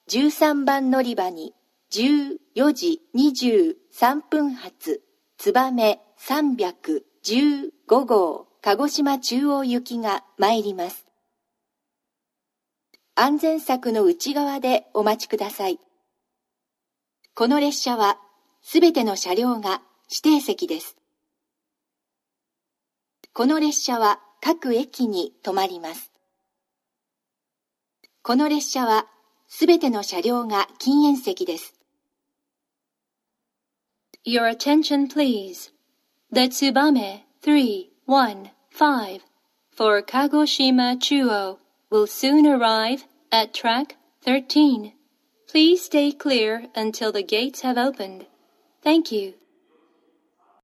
13番乗り場に14時23分発つばめ315号鹿児島中央行きが参ります。安全柵の内側でお待ちください。この列車はすべての車両が指定席です。この列車は各駅に止まります。この列車はすべての車両が禁煙席です。 Your attention please. The Tsubame 315 for Kagoshima Chuo will soon arrive at track 13. Please stay clear until the gates have opened. Thank you.